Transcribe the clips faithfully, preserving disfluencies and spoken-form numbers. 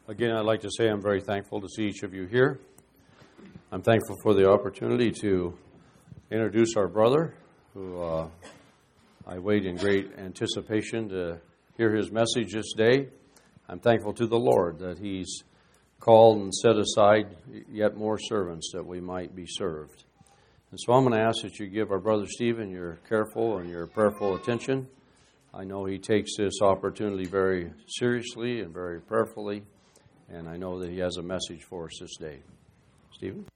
Again, I'd like to say I'm very thankful to see each of you here. I'm thankful for the opportunity to introduce our brother, who uh, I wait in great anticipation to hear his message this day. I'm thankful to the Lord that He's called and set aside yet more servants that we might be served. And so I'm going to ask that you give our brother Stephen your careful and your prayerful attention. I know he takes this opportunity very seriously and very prayerfully, and I know that he has a message for us this day. Stephen?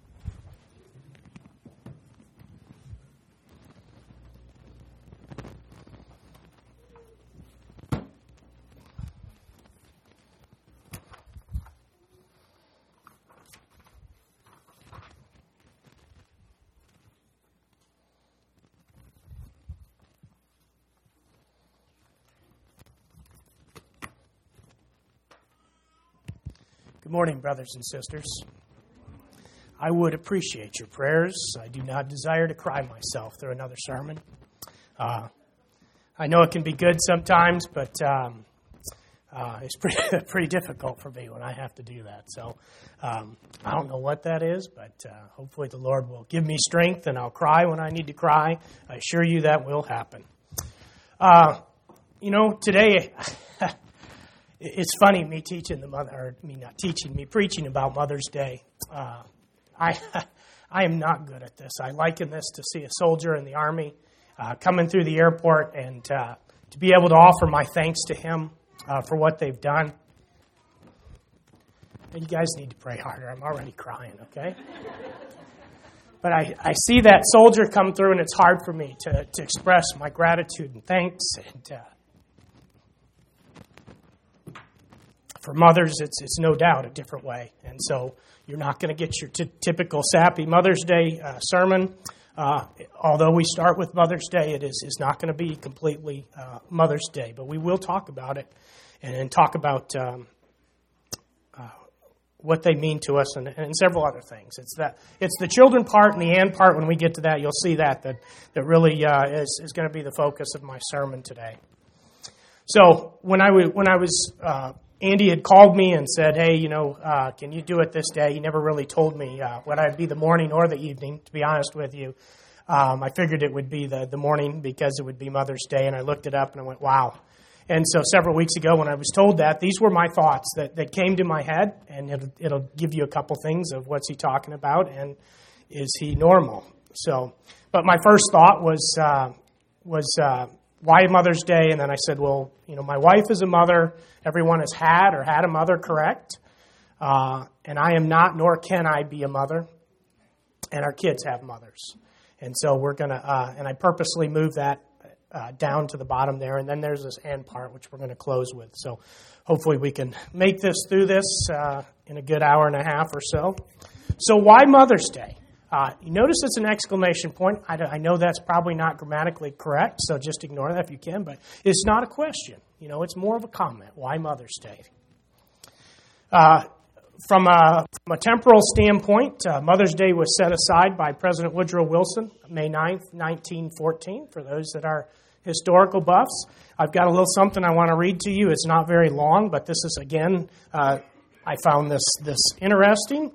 Good morning, brothers and sisters. I would appreciate your prayers. I do not desire to cry myself through another sermon. Uh, I know it can be good sometimes, but um, uh, it's pretty, pretty difficult for me when I have to do that. So um, I don't know what that is, but uh, hopefully the Lord will give me strength and I'll cry when I need to cry. I assure you that will happen. Uh, you know, today... It's funny, me teaching the mother, or me not teaching, me preaching about Mother's Day. Uh, I I am not good at this. I liken this to see a soldier in the Army uh, coming through the airport and uh, to be able to offer my thanks to him uh, for what they've done. And you guys need to pray harder. I'm already crying, okay? But I, I see that soldier come through, and it's hard for me to, to express my gratitude and thanks. And uh, For mothers, it's it's no doubt a different way. And so you're not going to get your t- typical sappy Mother's Day uh, sermon. Uh, although we start with Mother's Day, it is, is not going to be completely uh, Mother's Day. But we will talk about it and, and talk about um, uh, what they mean to us and, and several other things. It's that it's the children part and the and part. When we get to that, you'll see that that, that really uh, is, is going to be the focus of my sermon today. So when I, w- when I was... Uh, Andy had called me and said, hey, you know, uh, can you do it this day? He never really told me uh, whether I'd be the morning or the evening, to be honest with you. Um, I figured it would be the, the morning because it would be Mother's Day, and I looked it up and I went, wow. And so several weeks ago when I was told that, these were my thoughts that, that came to my head, and it'll, it'll give you a couple things of what's he talking about and is he normal? So, but my first thought was, uh, was uh, why Mother's Day? And then I said, well, you know, my wife is a mother. Everyone has had or had a mother, correct? Uh, and I am not, nor can I be a mother. And our kids have mothers. And so we're going to, uh, and I purposely moved that uh, down to the bottom there. And then there's this and part, which we're going to close with. So hopefully we can make this through this uh, in a good hour and a half or so. So why Mother's Day? Uh, you notice it's an exclamation point. I, I know that's probably not grammatically correct, so just ignore that if you can, but it's not a question. You know, it's more of a comment. Why Mother's Day? Uh, from, a, from a temporal standpoint, uh, Mother's Day was set aside by President Woodrow Wilson, May ninth, nineteen fourteen, for those that are historical buffs. I've got a little something I want to read to you. It's not very long, but this is, again, uh, I found this, this interesting.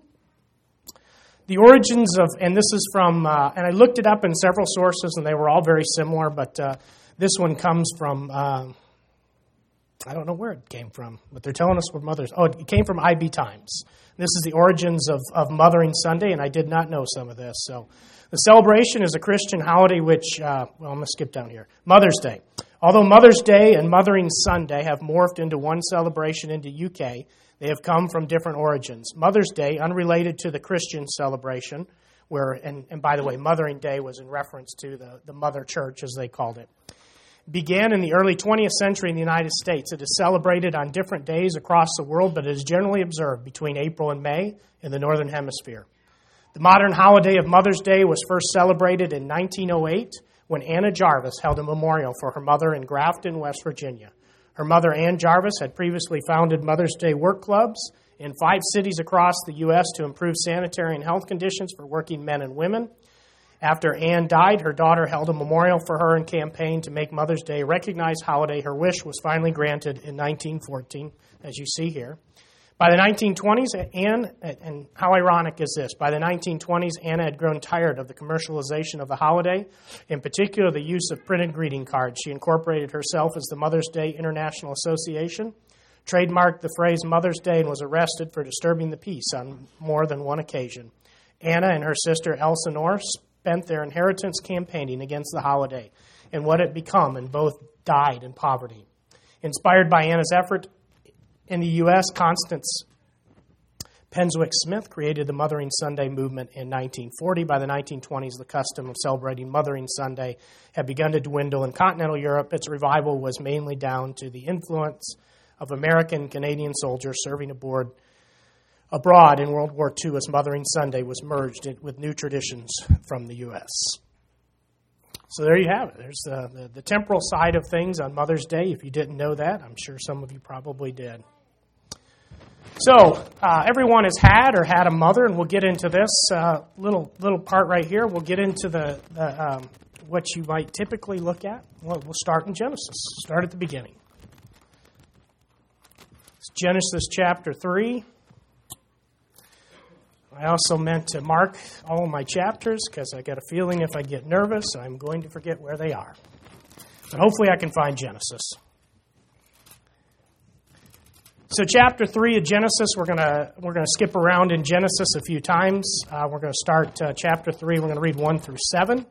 The origins of, and this is from, uh, and I looked it up in several sources, and they were all very similar, but uh, this one comes from, uh, I don't know where it came from, but they're telling us where mothers, oh, it came from I B Times. This is the origins of, of Mothering Sunday, and I did not know some of this. So the celebration is a Christian holiday which, uh, well, I'm going to skip down here. Mother's Day. Although Mother's Day and Mothering Sunday have morphed into one celebration in the U K, they have come from different origins. Mother's Day, unrelated to the Christian celebration, where, and, and by the way, Mothering Day was in reference to the, the Mother Church, as they called it, began in the early twentieth century in the United States. It is celebrated on different days across the world, but it is generally observed between April and May in the Northern Hemisphere. The modern holiday of Mother's Day was first celebrated in nineteen oh eight when Anna Jarvis held a memorial for her mother in Grafton, West Virginia. Her mother, Ann Jarvis, had previously founded Mother's Day work clubs in five cities across the U S to improve sanitary and health conditions for working men and women. After Ann died, her daughter held a memorial for her and campaigned to make Mother's Day a recognized holiday. Her wish was finally granted in nineteen fourteen, as you see here. By the nineteen twenties, Anne, and how ironic is this? By the nineteen twenties, Anna had grown tired of the commercialization of the holiday, in particular the use of printed greeting cards. She incorporated herself as the Mother's Day International Association, trademarked the phrase Mother's Day, and was arrested for disturbing the peace on more than one occasion. Anna and her sister Elsinore spent their inheritance campaigning against the holiday and what it had become, and both died in poverty. Inspired by Anna's effort, in the U S, Constance Penswick Smith created the Mothering Sunday movement in nineteen forty. By the nineteen twenties, the custom of celebrating Mothering Sunday had begun to dwindle in continental Europe. Its revival was mainly down to the influence of American and Canadian soldiers serving aboard abroad in World War Two as Mothering Sunday was merged with new traditions from the U S. So there you have it. There's the, the, the temporal side of things on Mother's Day. If you didn't know that, I'm sure some of you probably did. So uh, everyone has had or had a mother, and we'll get into this uh, little little part right here. We'll get into the, the um, what you might typically look at. We'll, we'll start in Genesis. Start at the beginning. It's Genesis chapter three. I also meant to mark all of my chapters because I got a feeling if I get nervous, I'm going to forget where they are. But hopefully I can find Genesis. So chapter three of Genesis, we're gonna we're gonna skip around in Genesis a few times. Uh, we're gonna start uh, chapter three. We're gonna read one through seven.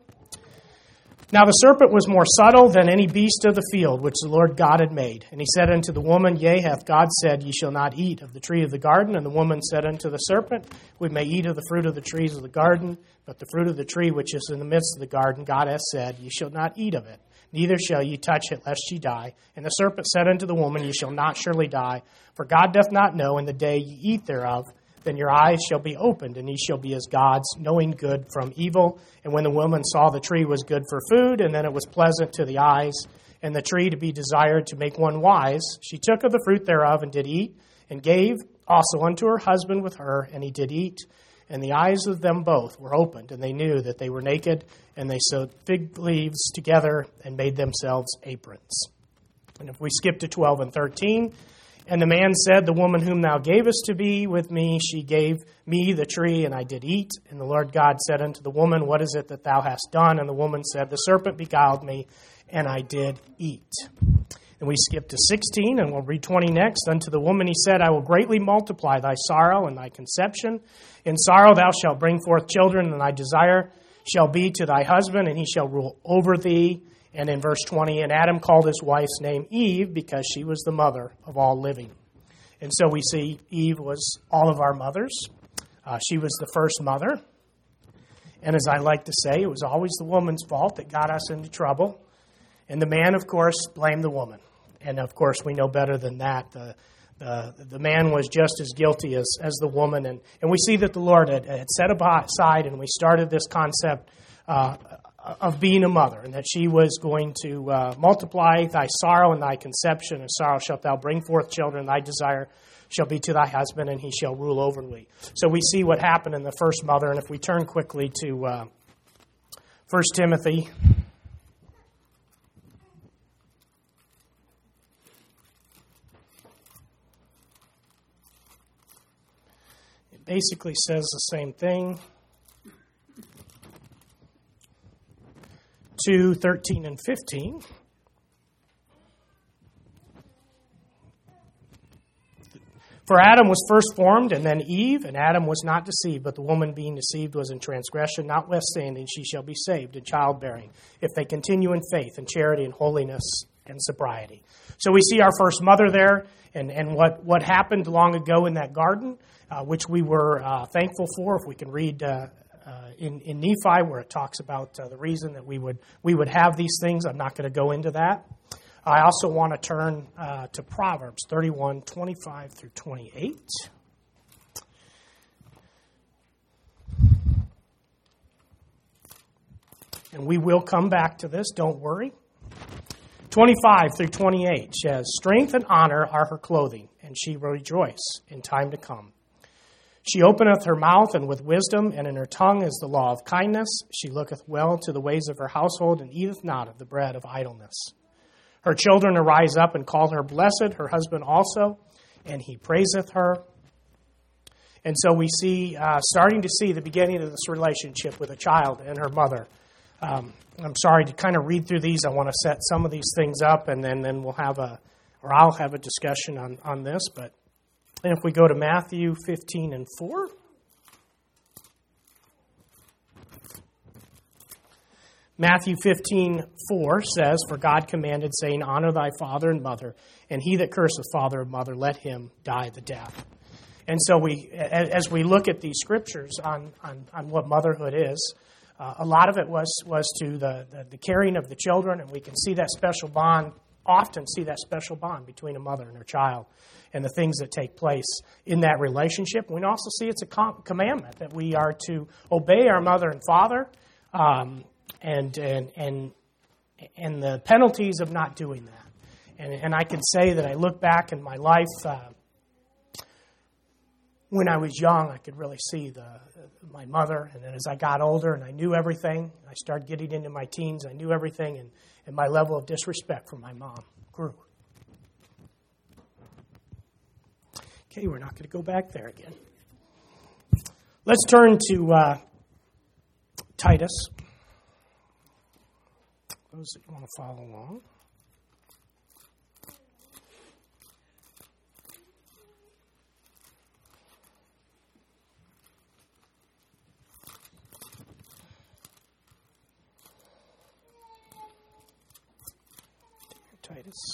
Now the serpent was more subtle than any beast of the field which the Lord God had made. And he said unto the woman, Yea, hath God said, Ye shall not eat of the tree of the garden? And the woman said unto the serpent, We may eat of the fruit of the trees of the garden, but the fruit of the tree which is in the midst of the garden, God hath said, Ye shall not eat of it, neither shall ye touch it, lest ye die. And the serpent said unto the woman, Ye shall not surely die, for God doth not know in the day ye eat thereof, then your eyes shall be opened, and ye shall be as gods, knowing good from evil. And when the woman saw the tree was good for food, and then it was pleasant to the eyes, and the tree to be desired to make one wise, she took of the fruit thereof, and did eat, and gave also unto her husband with her, and he did eat. And the eyes of them both were opened, and they knew that they were naked, and they sewed fig leaves together, and made themselves aprons. And if we skip to twelve and thirteen... And the man said, The woman whom thou gavest to be with me, she gave me the tree, and I did eat. And the Lord God said unto the woman, What is it that thou hast done? And the woman said, The serpent beguiled me, and I did eat. And we skip to sixteen, and we'll read twenty next. Unto the woman he said, I will greatly multiply thy sorrow and thy conception. In sorrow thou shalt bring forth children, and thy desire shall be to thy husband, and he shall rule over thee. And in verse twenty, and Adam called his wife's name Eve because she was the mother of all living. And so we see Eve was all of our mothers. Uh, she was the first mother. And as I like to say, it was always the woman's fault that got us into trouble. And the man, of course, blamed the woman. And of course, we know better than that. The the, the man was just as guilty as, as the woman. And, and we see that the Lord had, had set aside, and we started this concept uh, of being a mother, and that she was going to uh, multiply thy sorrow and thy conception, and sorrow shalt thou bring forth children, thy desire shall be to thy husband, and he shall rule over thee. So we see what happened in the first mother, and if we turn quickly to uh, First Timothy. It basically says the same thing. two, thirteen, and fifteen. For Adam was first formed, and then Eve, and Adam was not deceived, but the woman being deceived was in transgression. Notwithstanding, she shall be saved in childbearing, if they continue in faith and charity and holiness and sobriety. So we see our first mother there, and, and what, what happened long ago in that garden, uh, which we were uh, thankful for. If we can read uh, Uh, in, in Nephi, where it talks about uh, the reason that we would we would have these things. I'm not going to go into that. I also want to turn uh, to Proverbs thirty-one, twenty-five through twenty-eight. And we will come back to this, don't worry. twenty-five through twenty-eight says, Strength and honor are her clothing, and she will rejoice in time to come. She openeth her mouth, and with wisdom, and in her tongue is the law of kindness. She looketh well to the ways of her household, and eateth not of the bread of idleness. Her children arise up and call her blessed, her husband also, and he praiseth her. And so we see, uh, starting to see the beginning of this relationship with a child and her mother. Um, I'm sorry to kind of read through these. I want to set some of these things up, and then, then we'll have a, or I'll have a discussion on, on this. But if we go to Matthew fifteen and four. Matthew fifteen four says, "For God commanded, saying, Honor thy father and mother, and he that curseth father or mother, let him die the death." And so we, as we look at these scriptures on, on, on what motherhood is, uh, a lot of it was, was to the, the, the caring of the children, and we can see that special bond, often see that special bond between a mother and her child and the things that take place in that relationship. We can also see it's a com- commandment that we are to obey our mother and father, um, and, and, and, and the penalties of not doing that. And, and I can say that I look back in my life, uh, when I was young, I could really see the my mother, and then as I got older and I knew everything, I started getting into my teens, I knew everything, and, and my level of disrespect for my mom grew. Okay, we're not going to go back there again. Let's turn to uh, Titus. Those that want to follow along. Titus.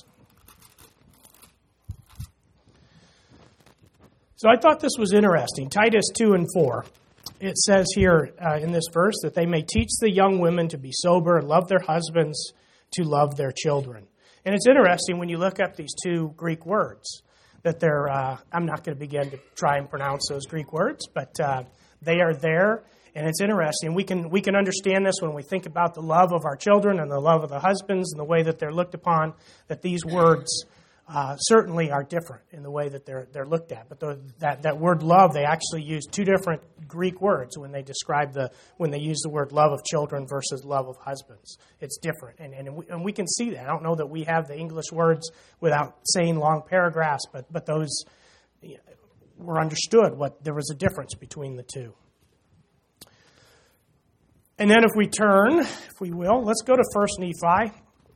So I thought this was interesting. Titus two and four. It says here uh, in this verse that they may teach the young women to be sober and love their husbands, to love their children. And it's interesting when you look up these two Greek words that they're, uh, I'm not going to begin to try and pronounce those Greek words, but uh, they are there. And it's interesting. We can we can understand this when we think about the love of our children and the love of the husbands and the way that they're looked upon, that these words uh, certainly are different in the way that they're they're looked at. But the, that, that word love, they actually use two different Greek words when they describe the, when they use the word love of children versus love of husbands. It's different. And, and, we, and we can see that. I don't know that we have the English words without saying long paragraphs, but, but those you know, were understood, what there was a difference between the two. And then if we turn, if we will, let's go to First Nephi.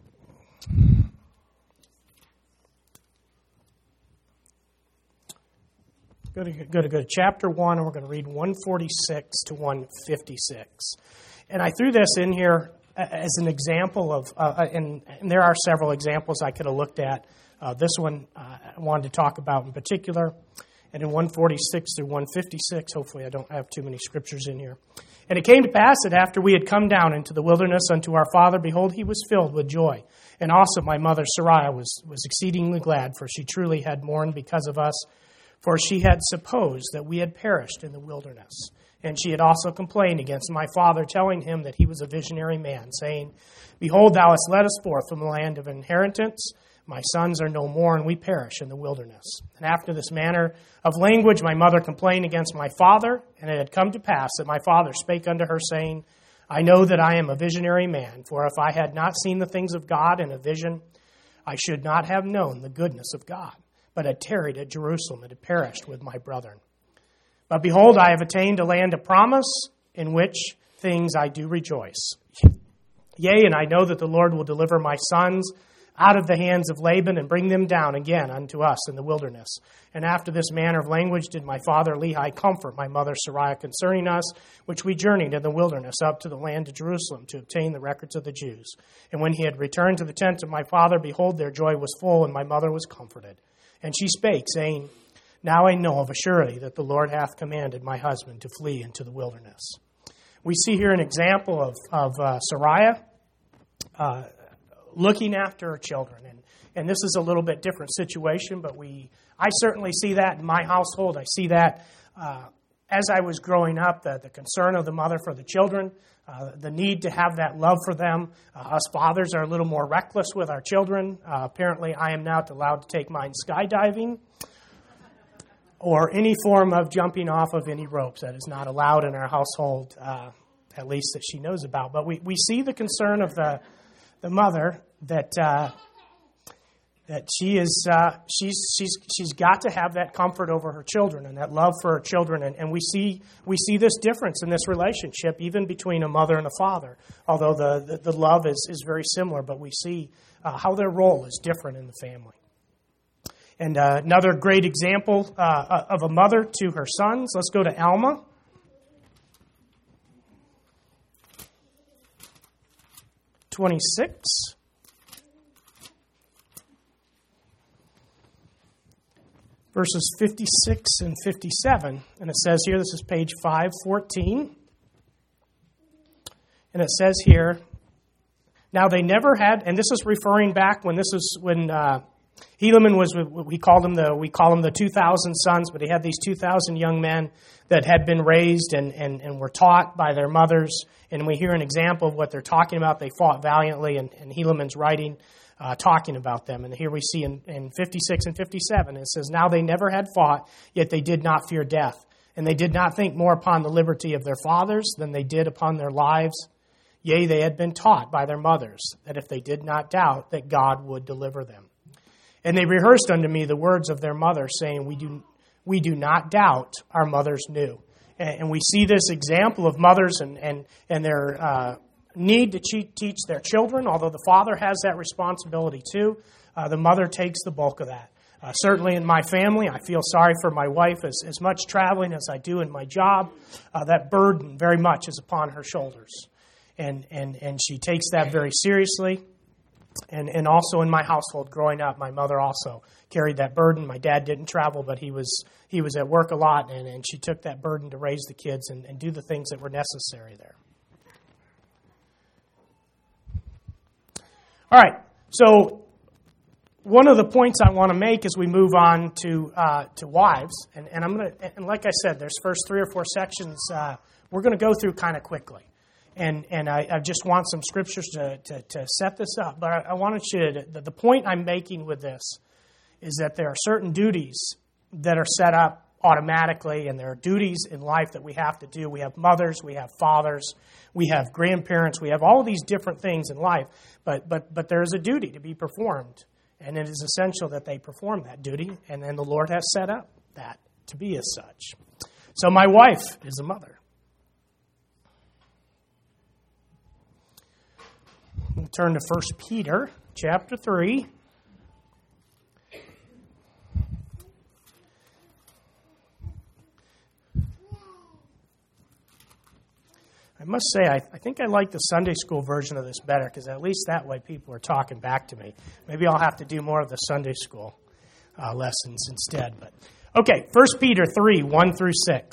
Go to, go to go to chapter one, and we're going to read one forty-six to one fifty-six. And I threw this in here as an example of, uh, and, and there are several examples I could have looked at. Uh, this one uh, I wanted to talk about in particular. And in one forty-six through one fifty-six, hopefully I don't have too many scriptures in here. And it came to pass that after we had come down into the wilderness unto our father, behold, he was filled with joy. And also my mother Sarai was, was exceedingly glad, for she truly had mourned because of us, for she had supposed that we had perished in the wilderness. And she had also complained against my father, telling him that he was a visionary man, saying, Behold, thou hast led us forth from the land of inheritance. My sons are no more, and we perish in the wilderness. And after this manner of language, my mother complained against my father, and it had come to pass that my father spake unto her, saying, I know that I am a visionary man, for if I had not seen the things of God in a vision, I should not have known the goodness of God, but had tarried at Jerusalem and had perished with my brethren. But behold, I have attained a land of promise, in which things I do rejoice. Yea, and I know that the Lord will deliver my sons out of the hands of Laban, and bring them down again unto us in the wilderness. And after this manner of language did my father Lehi comfort my mother Sarai concerning us, which we journeyed in the wilderness up to the land of Jerusalem to obtain the records of the Jews. And when he had returned to the tent of my father, behold, their joy was full, and my mother was comforted. And she spake, saying, Now I know of a surety that the Lord hath commanded my husband to flee into the wilderness. We see here an example of, of uh, Sarai, uh, looking after her children. And, and this is a little bit different situation, but we I certainly see that in my household. I see that uh, as I was growing up, the, the concern of the mother for the children, uh, the need to have that love for them. Uh, us fathers are a little more reckless with our children. Uh, apparently, I am not allowed to take mine skydiving or any form of jumping off of any ropes. That is not allowed in our household, uh, at least that she knows about. But we, we see the concern of the the mother that uh, that she is uh, she's she's she's got to have that comfort over her children and that love for her children, and, and we see we see this difference in this relationship even between a mother and a father. Although the the, the love is, is very similar, but we see uh, how their role is different in the family. And uh, another great example uh, of a mother to her sons. Let's go to Alma. twenty-six. Verses fifty-six and fifty-seven. And it says here, this is page five fourteen. And it says here, now they never had, and this is referring back when this is when uh, Helaman was, we called him the, we call him the two thousand sons, but he had these two thousand young men that had been raised and, and, and were taught by their mothers. And we hear an example of what they're talking about. They fought valiantly, and, and Helaman's writing, uh, talking about them. And here we see in, in fifty-six and fifty-seven, it says, now they never had fought, yet they did not fear death. And they did not think more upon the liberty of their fathers than they did upon their lives. Yea, they had been taught by their mothers that if they did not doubt, that God would deliver them. And they rehearsed unto me the words of their mother, saying, We do we do not doubt our mothers knew. And, and we see this example of mothers and, and, and their uh, need to cheat, teach their children, although the father has that responsibility too. Uh, the mother takes the bulk of that. Uh, certainly in my family, I feel sorry for my wife. As, as much traveling as I do in my job, uh, that burden very much is upon her shoulders. And, and, and she takes that very seriously. And and also in my household growing up, my mother also carried that burden. My dad didn't travel, but he was he was at work a lot, and, and she took that burden to raise the kids and, and do the things that were necessary there. All right, so one of the points I want to make as we move on to uh, to wives, and, and I'm gonna and like I said, there's first three or four sections uh, we're going to go through kind of quickly. And and I, I just want some scriptures to, to, to set this up. But I, I wanted you to, the, the point I'm making with this is that there are certain duties that are set up automatically, and there are duties in life that we have to do. We have mothers, we have fathers, we have grandparents, we have all of these different things in life. But but but there is a duty to be performed, and it is essential that they perform that duty. And then the Lord has set up that to be as such. So my wife is a mother. We'll turn to First Peter chapter three. I must say, I, I think I like the Sunday school version of this better, because at least that way people are talking back to me. Maybe I'll have to do more of the Sunday school uh, lessons instead. But okay, First Peter three, one through six.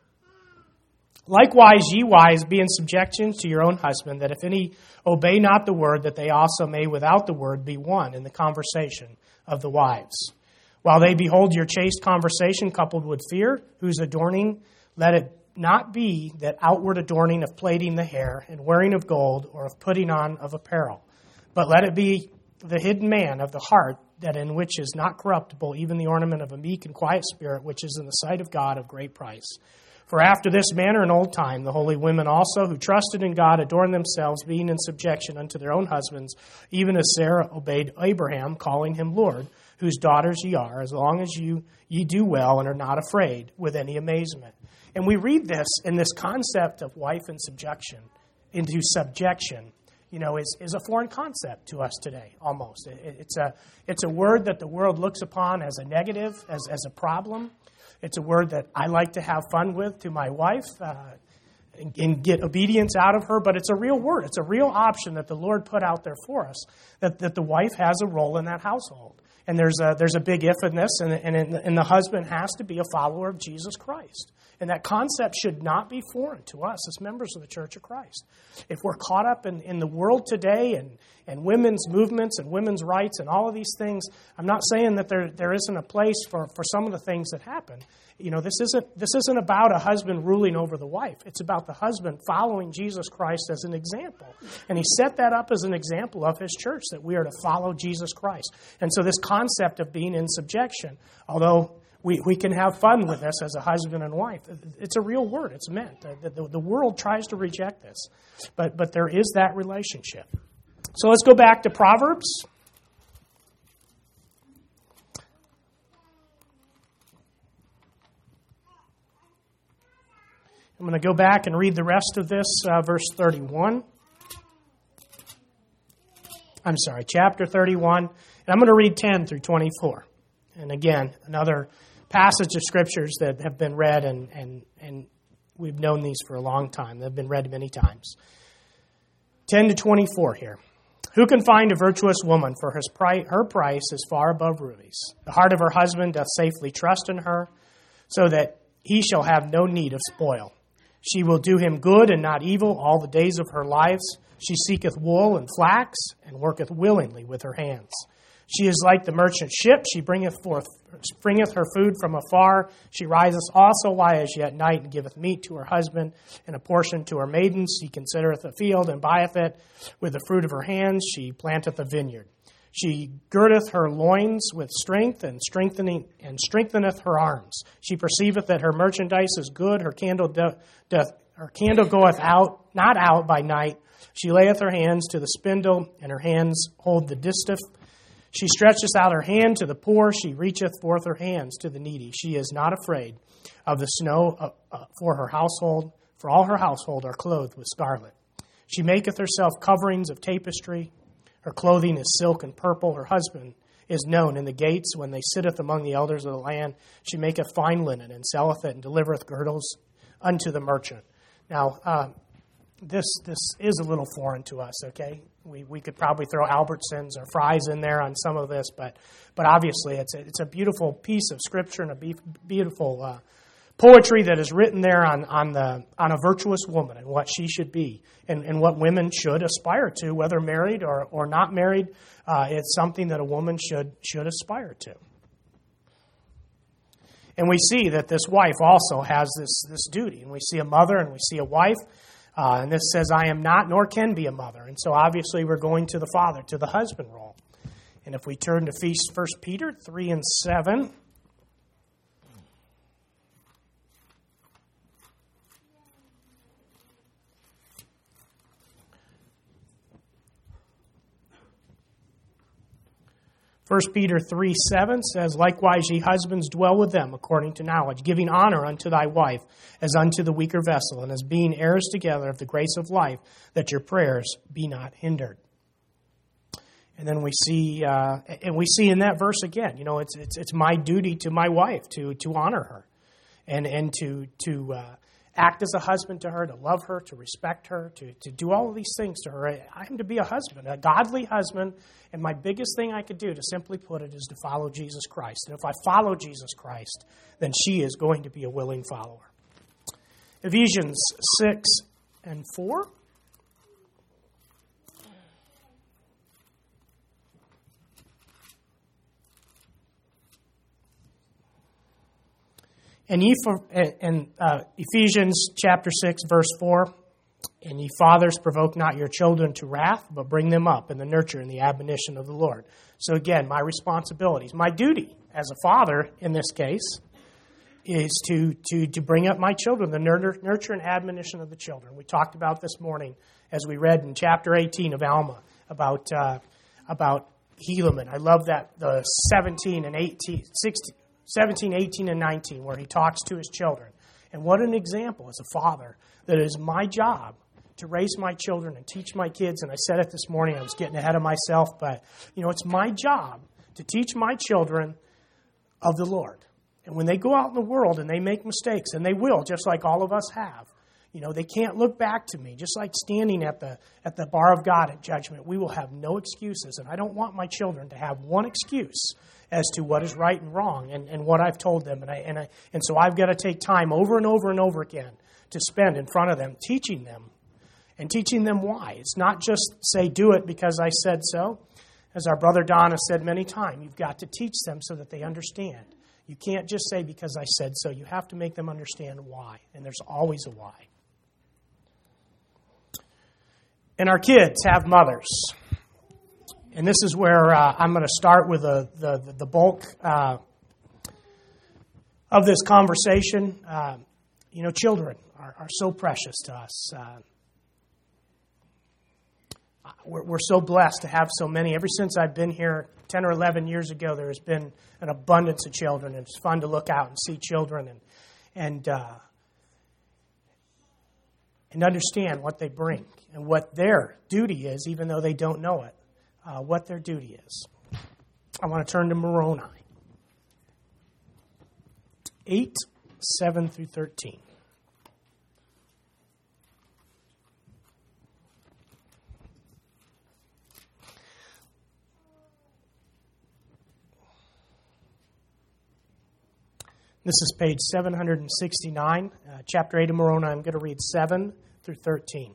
Likewise, ye wives, be in subjection to your own husband, that if any obey not the word, that they also may without the word be won in the conversation of the wives. While they behold your chaste conversation coupled with fear, whose adorning, let it not be that outward adorning of plaiting the hair and wearing of gold or of putting on of apparel, but let it be the hidden man of the heart, that in which is not corruptible, even the ornament of a meek and quiet spirit, which is in the sight of God of great price. For after this manner in old time, the holy women also, who trusted in God, adorned themselves, being in subjection unto their own husbands, even as Sarah obeyed Abraham, calling him Lord, whose daughters ye are, as long as you ye do well and are not afraid with any amazement. And we read this, and this concept of wife and subjection, into subjection, you know, is, is a foreign concept to us today, almost. It, it's a it's a word that the world looks upon as a negative, as, as a problem. It's a word that I like to have fun with to my wife uh, and, and get obedience out of her, but it's a real word. It's a real option that the Lord put out there for us, that, that the wife has a role in that household. And there's a, there's a big if in this, and, and, and the husband has to be a follower of Jesus Christ. And that concept should not be foreign to us as members of the Church of Christ. If we're caught up in, in the world today and, and women's movements and women's rights and all of these things, I'm not saying that there there isn't a place for, for some of the things that happen. You know, this isn't this isn't about a husband ruling over the wife. It's about the husband following Jesus Christ as an example. And he set that up as an example of his church, that we are to follow Jesus Christ. And so this concept of being in subjection, although We we can have fun with this as a husband and wife. It's a real word. It's meant. The, the, the world tries to reject this. But, but there is that relationship. So let's go back to Proverbs. I'm going to go back and read the rest of this, uh, verse thirty-one. I'm sorry, chapter thirty-one. And I'm going to read ten through twenty-four. And again, another passage of scriptures that have been read, and, and, and we've known these for a long time. They've been read many times. ten to twenty-four here. Who can find a virtuous woman? For his pri- her price is far above rubies. The heart of her husband doth safely trust in her, so that he shall have no need of spoil. She will do him good and not evil all the days of her lives. She seeketh wool and flax, and worketh willingly with her hands. She is like the merchant ship. She bringeth forth, bringeth her food from afar. She riseth also while as yet night, and giveth meat to her husband, and a portion to her maidens. She considereth a field, and buyeth it. With the fruit of her hands she planteth a vineyard. She girdeth her loins with strength, and strengthening and strengtheneth her arms. She perceiveth that her merchandise is good. Her candle doth, doth her candle goeth out, not out by night. She layeth her hands to the spindle, and her hands hold the distaff. She stretcheth out her hand to the poor. She reacheth forth her hands to the needy. She is not afraid of the snow uh, uh, for her household, for all her household are clothed with scarlet. She maketh herself coverings of tapestry. Her clothing is silk and purple. Her husband is known in the gates when they sitteth among the elders of the land. She maketh fine linen, and selleth it, and delivereth girdles unto the merchant. Now, uh, this this is a little foreign to us, okay? We we could probably throw Albertsons or Fry's in there on some of this, but but obviously it's a, it's a beautiful piece of scripture and a be- beautiful uh, poetry that is written there on on the on a virtuous woman and what she should be and, and what women should aspire to, whether married or, or not married. Uh, it's something that a woman should should aspire to. And we see that this wife also has this this duty, and we see a mother and we see a wife. Uh, and this says, I am not nor can be a mother. And so obviously we're going to the father, to the husband role. And if we turn to First Peter three and seven. First Peter three seven says, Likewise ye husbands dwell with them according to knowledge, giving honor unto thy wife as unto the weaker vessel, and as being heirs together of the grace of life, that your prayers be not hindered. And then we see, uh, and we see in that verse again, you know, it's it's it's my duty to my wife to to honor her, and and to to uh, act as a husband to her, to love her, to respect her, to to do all of these things to her. I am to be a husband, a godly husband. And my biggest thing I could do, to simply put it, is to follow Jesus Christ. And if I follow Jesus Christ, then she is going to be a willing follower. Ephesians six and four. And ye for, and uh, Ephesians chapter six, verse four. And ye fathers, provoke not your children to wrath, but bring them up in the nurture and the admonition of the Lord. So again, my responsibilities, my duty as a father in this case, is to to to bring up my children, the nurture and admonition of the children. We talked about this morning as we read in chapter eighteen of Alma about uh, about Helaman. I love that the seventeen and eighteen, sixteen, seventeen, eighteen, and nineteen, where he talks to his children. And what an example as a father that it is my job to raise my children and teach my kids. And I said it this morning, I was getting ahead of myself, but, you know, it's my job to teach my children of the Lord. And when they go out in the world and they make mistakes, and they will, just like all of us have, you know, they can't look back to me. Just like standing at the at the bar of God at judgment, we will have no excuses. And I don't want my children to have one excuse as to what is right and wrong and, and what I've told them. And I and I and so I've got to take time over and over and over again to spend in front of them, teaching them and teaching them why. It's not just say, do it because I said so. As our brother Don has said many times, you've got to teach them so that they understand. You can't just say because I said so. You have to make them understand why. And there's always a why. And our kids have mothers. And this is where uh, I'm going to start with the, the, the bulk uh, of this conversation. Uh, you know, children are, are so precious to us. Uh, we're, we're so blessed to have so many. Ever since I've been here ten or eleven years ago, there has been an abundance of children. And it's fun to look out and see children. And, and uh, and understand what they bring and what their duty is, even though they don't know it, uh, what their duty is. I want to turn to Moroni. eight, seven through thirteen. This is page seven hundred sixty-nine, uh, chapter eight of Moroni. I'm going to read seven through thirteen.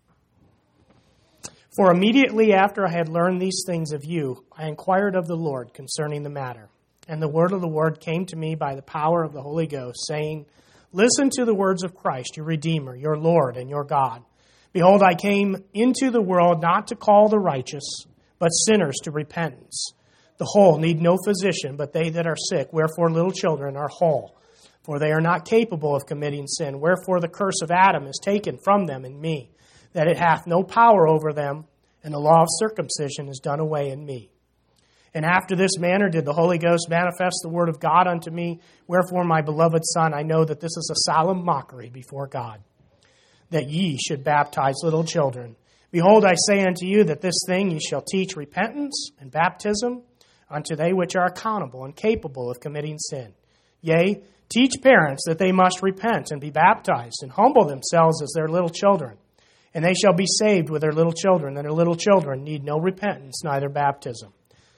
For immediately after I had learned these things of you, I inquired of the Lord concerning the matter. And the word of the Lord came to me by the power of the Holy Ghost, saying, Listen to the words of Christ, your Redeemer, your Lord, and your God. Behold, I came into the world not to call the righteous, but sinners to repentance. The whole need no physician, but they that are sick. Wherefore little children are whole, for they are not capable of committing sin. Wherefore the curse of Adam is taken from them and me, that it hath no power over them, and the law of circumcision is done away in me. And after this manner did the Holy Ghost manifest the word of God unto me. Wherefore, my beloved Son, I know that this is a solemn mockery before God, that ye should baptize little children. Behold, I say unto you that this thing ye shall teach repentance and baptism unto they which are accountable and capable of committing sin. Yea, teach parents that they must repent and be baptized and humble themselves as their little children. And they shall be saved with their little children, and their little children need no repentance, neither baptism.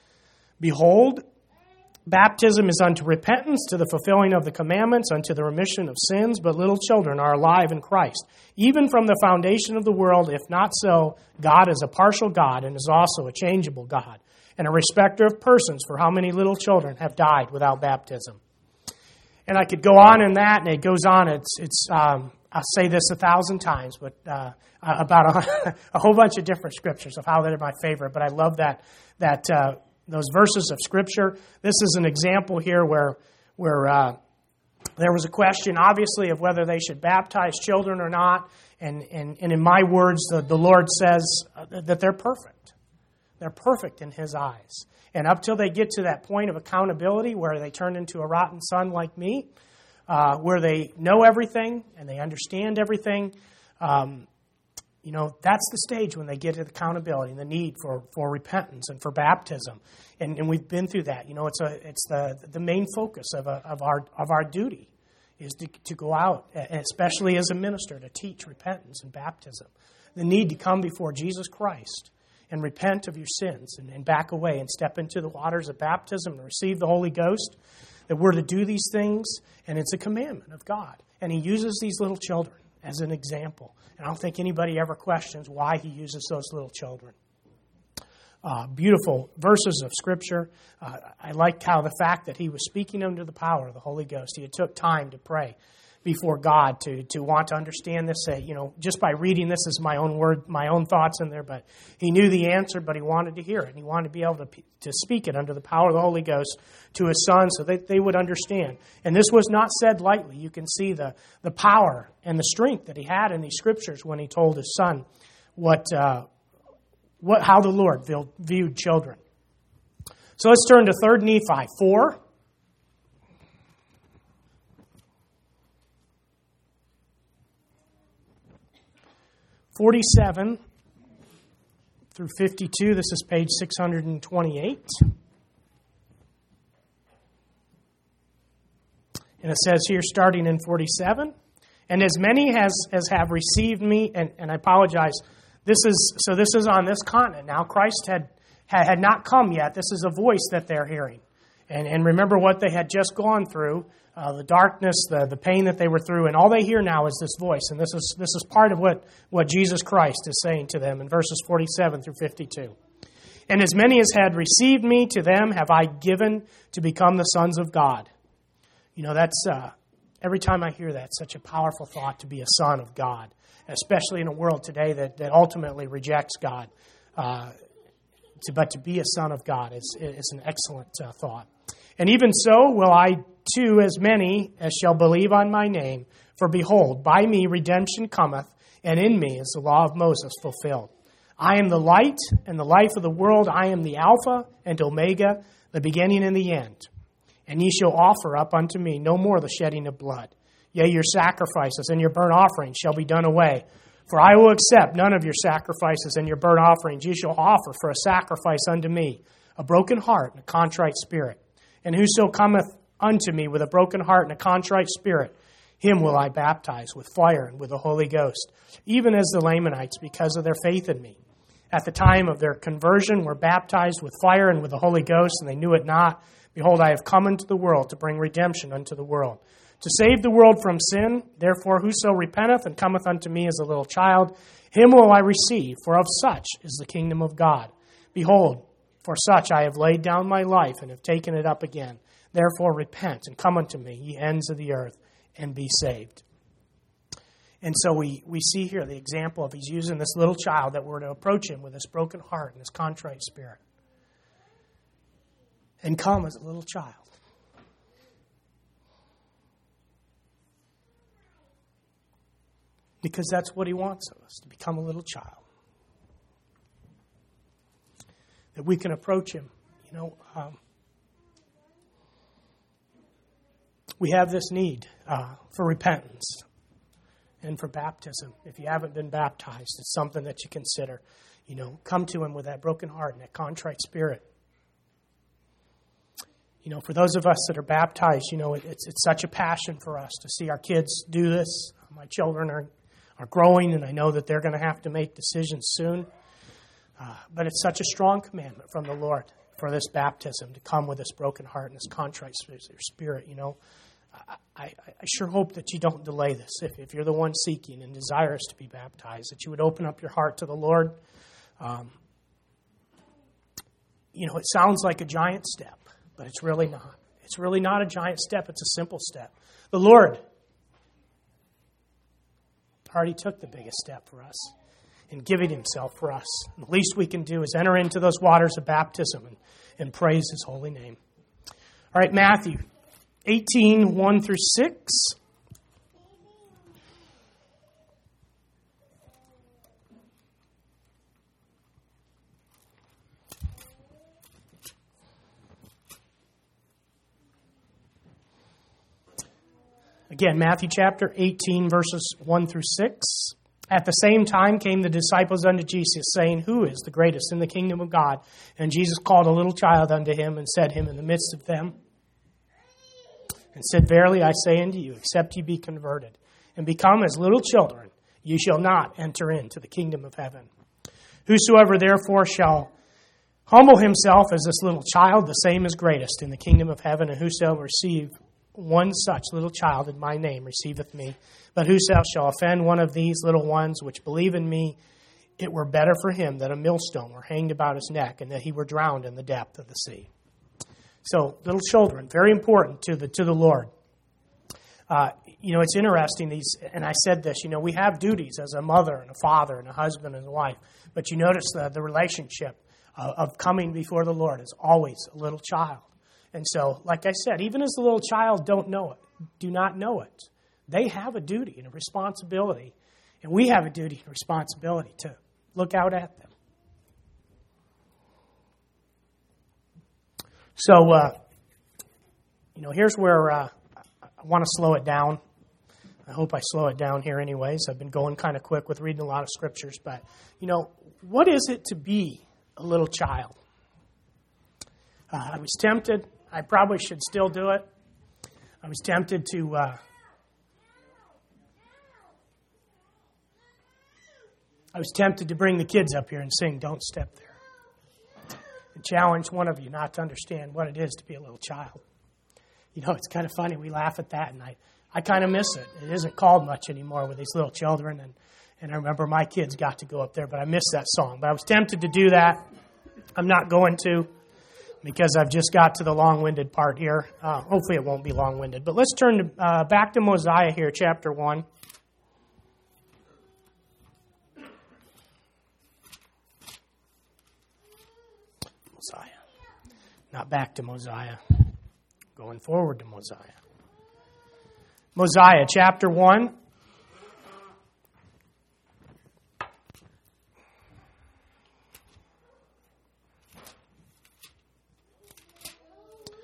Behold, baptism is unto repentance, to the fulfilling of the commandments, unto the remission of sins, but little children are alive in Christ. Even from the foundation of the world, if not so, God is a partial God and is also a changeable God, and a respecter of persons, for how many little children have died without baptism. And I could go on in that, and it goes on. It's, it's um, I'll say this a thousand times, but uh, about a, a whole bunch of different scriptures of how they're my favorite. But I love that that uh, those verses of Scripture. This is an example here where where uh, there was a question, obviously, of whether they should baptize children or not. And, and, and in my words, the, the Lord says that they're perfect. They're perfect in His eyes. And up till they get to that point of accountability where they turn into a rotten son like me, uh, where they know everything and they understand everything, um, you know, that's the stage when they get to the accountability and the need for, for repentance and for baptism. And, and we've been through that. You know, it's a it's the the main focus of a, of our of our duty is to, to go out, especially as a minister, to teach repentance and baptism. The need to come before Jesus Christ and repent of your sins and, and back away and step into the waters of baptism and receive the Holy Ghost. That we're to do these things, and it's a commandment of God. And He uses these little children as an example. And I don't think anybody ever questions why He uses those little children. Uh, beautiful verses of Scripture. Uh, I like how the fact that He was speaking under the power of the Holy Ghost. He took time to pray before God to, to want to understand this. Uh, you know, just by reading this is my own word, my own thoughts in there, but He knew the answer, but He wanted to hear it. And He wanted to be able to, to speak it under the power of the Holy Ghost to His Son so that they would understand. And this was not said lightly. You can see the, the power and the strength that He had in these Scriptures when He told His Son what, uh, what how the Lord viewed children. So let's turn to Third Nephi four. forty-seven through fifty-two. This is page six hundred twenty-eight. And it says here, starting in forty-seven, and as many as, as have received me, and, and I apologize, this is so this is on this continent. Now Christ had, had, had not come yet. This is a voice that they're hearing. And, and remember what they had just gone through. Uh, the darkness, the, the pain that they were through, and all they hear now is this voice. And this is this is part of what, what Jesus Christ is saying to them in verses forty-seven through fifty-two. And as many as had received me, to them have I given to become the sons of God. You know, that's uh, every time I hear that, such a powerful thought to be a son of God, especially in a world today that, that ultimately rejects God. Uh, to, but to be a son of God is, is an excellent uh, thought. And even so will I to as many as shall believe on my name. For behold, by me redemption cometh, and in me is the law of Moses fulfilled. I am the light and the life of the world. I am the Alpha and Omega, the beginning and the end. And ye shall offer up unto me no more the shedding of blood. Yea, your sacrifices and your burnt offerings shall be done away. For I will accept none of your sacrifices, and your burnt offerings you shall offer for a sacrifice unto me, a broken heart and a contrite spirit. And whoso cometh unto me with a broken heart and a contrite spirit, him will I baptize with fire and with the Holy Ghost, even as the Lamanites, because of their faith in me. At the time of their conversion were baptized with fire and with the Holy Ghost, and they knew it not. Behold, I have come into the world to bring redemption unto the world, to save the world from sin. Therefore, whoso repenteth and cometh unto me as a little child, him will I receive, for of such is the kingdom of God. Behold, for such I have laid down my life, and have taken it up again. Therefore repent, and come unto me, ye ends of the earth, and be saved. And so we, we see here the example of he's using this little child that we're to approach him with this broken heart and this contrite spirit. And come as a little child. Because that's what he wants of us, to become a little child. That we can approach him. You know, um, we have this need uh, for repentance and for baptism. If you haven't been baptized, it's something that you consider. You know, come to him with that broken heart and that contrite spirit. You know, for those of us that are baptized, you know, it, it's it's such a passion for us to see our kids do this. My children are, are growing, and I know that they're going to have to make decisions soon. Uh, but it's such a strong commandment from the Lord for this baptism, to come with this broken heart and this contrite spirit, you know. I, I, I sure hope that you don't delay this. If, if you're the one seeking and desirous to be baptized, that you would open up your heart to the Lord. Um, you know, it sounds like a giant step, but it's really not. It's really not a giant step. It's a simple step. The Lord already took the biggest step for us in giving himself for us. And the least we can do is enter into those waters of baptism and, and praise his holy name. All right, Matthew eighteen, one through six. Again, Matthew chapter eighteen, verses one through six. At the same time came the disciples unto Jesus, saying, Who is the greatest in the kingdom of God? And Jesus called a little child unto him, and set him in the midst of them, and said, Verily I say unto you, except ye be converted, and become as little children, ye shall not enter into the kingdom of heaven. Whosoever therefore shall humble himself as this little child, the same is greatest in the kingdom of heaven. And whosoever receive one such little child in my name receiveth me. But whosoever shall offend one of these little ones which believe in me, it were better for him that a millstone were hanged about his neck, and that he were drowned in the depth of the sea. So, little children, very important to the to the Lord. Uh, you know, it's interesting, these, and I said this, you know, we have duties as a mother and a father and a husband and a wife, but you notice the, the relationship uh, of coming before the Lord is always a little child. And so, like I said, even as the little child don't know it, do not know it, they have a duty and a responsibility, and we have a duty and responsibility to look out at them. So, uh, you know, here's where uh, I want to slow it down. I hope I slow it down here anyways. I've been going kind of quick with reading a lot of scriptures, but, you know, what is it to be a little child? Uh, I was tempted. I probably should still do it. I was tempted to uh, I was tempted to bring the kids up here and sing Don't Step There, and challenge one of you not to understand what it is to be a little child. You know, it's kind of funny. We laugh at that, and I, I kind of miss it. It isn't called much anymore with these little children, and, and I remember my kids got to go up there, but I miss that song. But I was tempted to do that. I'm not going to, because I've just got to the long-winded part here. Uh, hopefully it won't be long-winded. But let's turn to, uh, back to Mosiah here, chapter one. Mosiah. Not back to Mosiah. Going forward to Mosiah. Mosiah, chapter one.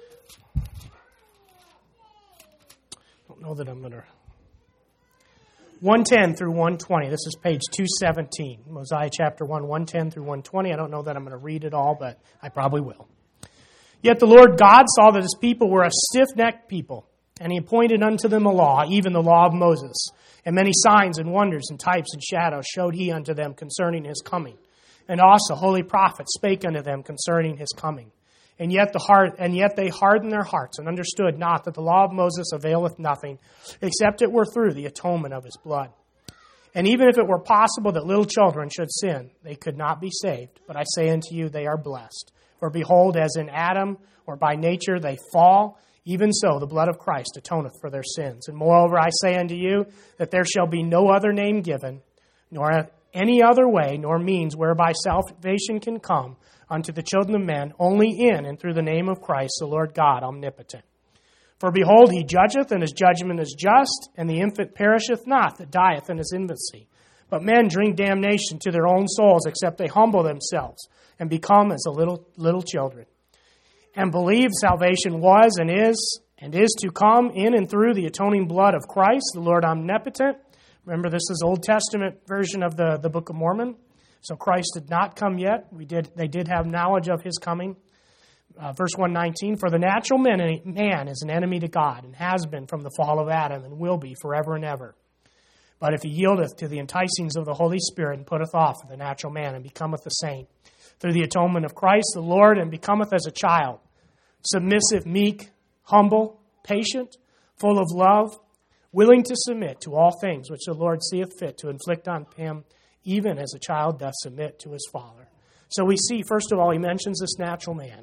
Know that I'm going to one ten through one twenty. This is page two seventeen. Mosiah chapter one, one ten through one twenty. I don't know that I'm going to read it all, but I probably will. Yet the Lord God saw that his people were a stiff-necked people, and he appointed unto them a law, even the law of Moses. And many signs and wonders and types and shadows showed he unto them concerning his coming. And also holy prophets spake unto them concerning his coming. And yet the heart, and yet they hardened their hearts, and understood not that the law of Moses availeth nothing, except it were through the atonement of his blood. And even if it were possible that little children should sin, they could not be saved. But I say unto you, they are blessed. For behold, as in Adam, or by nature they fall, even so the blood of Christ atoneth for their sins. And moreover, I say unto you, that there shall be no other name given, nor any other way, nor means whereby salvation can come unto the children of men, only in and through the name of Christ, the Lord God omnipotent. For behold, he judgeth, and his judgment is just, and the infant perisheth not that dieth in his infancy. But men drink damnation to their own souls, except they humble themselves and become as a little little children, and believe salvation was and is and is to come in and through the atoning blood of Christ, the Lord omnipotent. Remember, this is Old Testament version of the, the Book of Mormon. So Christ did not come yet. We did they did have knowledge of his coming. Uh, verse one nineteen, for the natural man, man is an enemy to God, and has been from the fall of Adam, and will be forever and ever. But if he yieldeth to the enticings of the Holy Spirit, and putteth off the natural man, and becometh the saint, through the atonement of Christ the Lord, and becometh as a child, submissive, meek, humble, patient, full of love, willing to submit to all things which the Lord seeth fit to inflict on him, even as a child doth submit to his father. So we see, first of all, he mentions this natural man.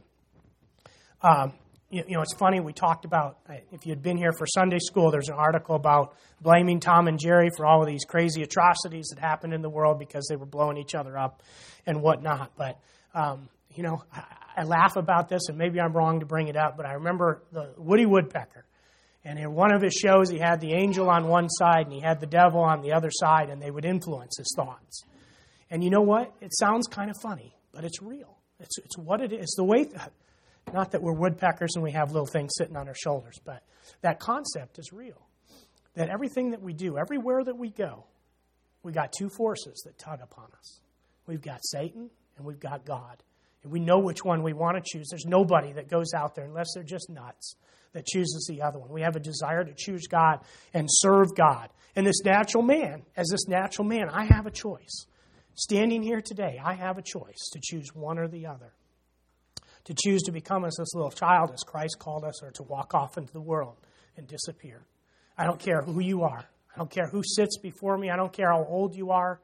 Um, you, you know, it's funny, we talked about, if you'd been here for Sunday school, there's an article about blaming Tom and Jerry for all of these crazy atrocities that happened in the world because they were blowing each other up and whatnot. But, um, you know, I, I laugh about this, and maybe I'm wrong to bring it up, but I remember the Woody Woodpecker. And in one of his shows, he had the angel on one side and he had the devil on the other side, and they would influence his thoughts. And you know what? It sounds kind of funny, but it's real. It's it's what it is. The way, that, not that we're woodpeckers and we have little things sitting on our shoulders, but that concept is real. That everything that we do, everywhere that we go, we got two forces that tug upon us. We've got Satan and we've got God. And we know which one we want to choose. There's nobody that goes out there, unless they're just nuts, that chooses the other one. We have a desire to choose God and serve God. And this natural man, as this natural man, I have a choice. Standing here today, I have a choice to choose one or the other. To choose to become as this little child, as Christ called us, or to walk off into the world and disappear. I don't care who you are. I don't care who sits before me. I don't care how old you are.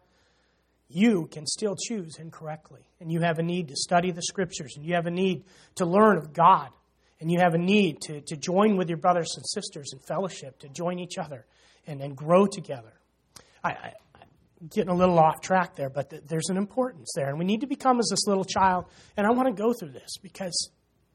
You can still choose incorrectly. And you have a need to study the Scriptures. And you have a need to learn of God. And you have a need to, to join with your brothers and sisters in fellowship, to join each other and, and grow together. I, I, I'm getting a little off track there, but th- there's an importance there. And we need to become as this little child. And I want to go through this because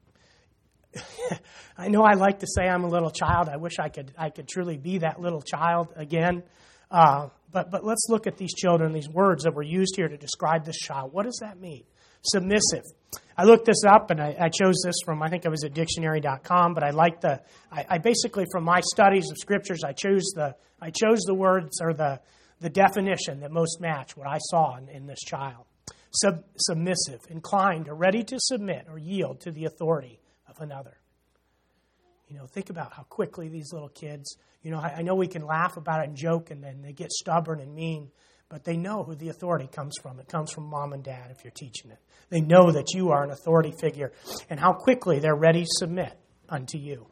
I know I like to say I'm a little child. I wish I could I could truly be that little child again. Uh, but but let's look at these children, these words that were used here to describe this child. What does that mean? Submissive. I looked this up, and I, I chose this from, I think it was at dictionary dot com, but I like the, I, I basically, from my studies of Scriptures, I chose the I chose the words, or the, the definition that most match what I saw in, in this child. Sub, submissive, inclined, or ready to submit or yield to the authority of another. You know, think about how quickly these little kids, you know, I, I know we can laugh about it and joke, and then they get stubborn and mean, but they know who the authority comes from. It comes from mom and dad if you're teaching it. They know that you are an authority figure, and how quickly they're ready to submit unto you.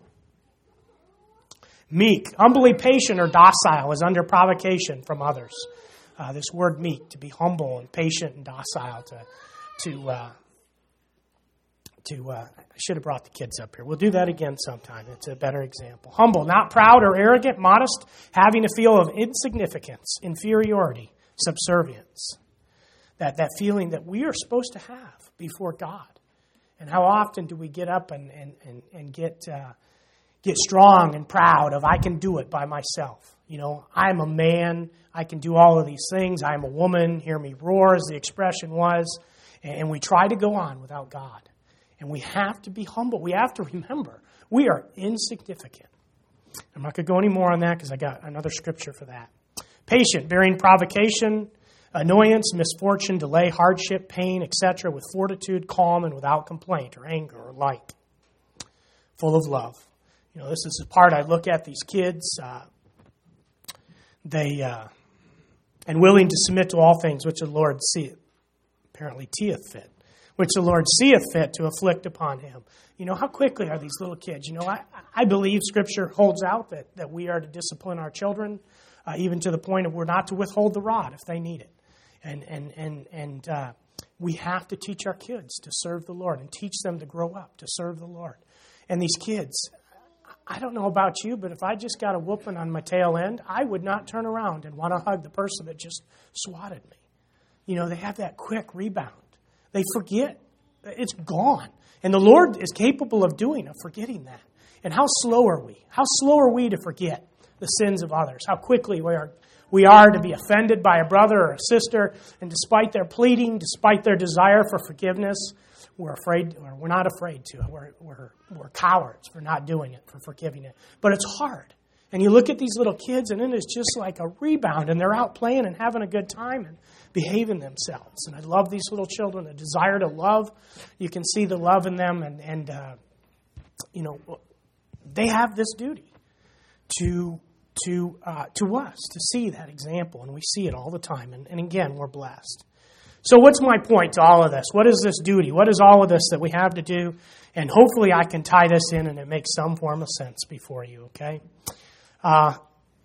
Meek, humbly patient or docile, is under provocation from others. Uh, this word meek, to be humble and patient and docile, to to uh, to. Uh, I should have brought the kids up here. We'll do that again sometime. It's a better example. Humble, not proud or arrogant, modest, having a feel of insignificance, inferiority, subservience. That that feeling that we are supposed to have before God. And how often do we get up and and and, and get uh, get strong and proud of, I can do it by myself. You know, I'm a man. I can do all of these things. I'm a woman. Hear me roar, as the expression was. And we try to go on without God. And we have to be humble. We have to remember we are insignificant. I'm not going to go any more on that because I got another scripture for that. Patient, bearing provocation, annoyance, misfortune, delay, hardship, pain, et cetera, with fortitude, calm, and without complaint or anger or like. Full of love. You know, this is the part I look at these kids. Uh, they uh, and willing to submit to all things which the Lord seeth, apparently teeth fit, which the Lord seeth fit to afflict upon him. You know, how quickly are these little kids? You know, I, I believe Scripture holds out that, that we are to discipline our children, uh, even to the point of we're not to withhold the rod if they need it. And and and and uh, we have to teach our kids to serve the Lord and teach them to grow up to serve the Lord. And these kids, I don't know about you, but if I just got a whooping on my tail end, I would not turn around and want to hug the person that just swatted me. You know, they have that quick rebound. They forget. It's gone. And the Lord is capable of doing, of forgetting that. And how slow are we? How slow are we to forget the sins of others? How quickly we are we are to be offended by a brother or a sister, and despite their pleading, despite their desire for forgiveness, we're afraid, or we're not afraid to. We're, we're, we're cowards for not doing it, for forgiving it. But it's hard. And you look at these little kids, and it is just like a rebound, and they're out playing and having a good time and behaving themselves. And I love these little children, the desire to love. You can see the love in them, and, and uh, you know, they have this duty to to uh, to us, to see that example, and we see it all the time. And, and again, we're blessed. So what's my point to all of this? What is this duty? What is all of this that we have to do? And hopefully I can tie this in and it makes some form of sense before you, okay? Uh,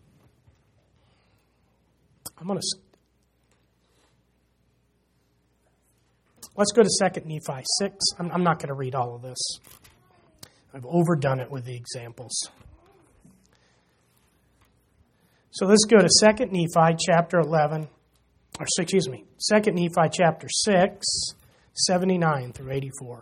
I'm going to... Let's go to Second Nephi six. I'm, I'm not going to read all of this. I've overdone it with the examples. So let's go to Second Nephi chapter eleven. Or, excuse me, Second Nephi chapter six, seventy-nine through eighty-four.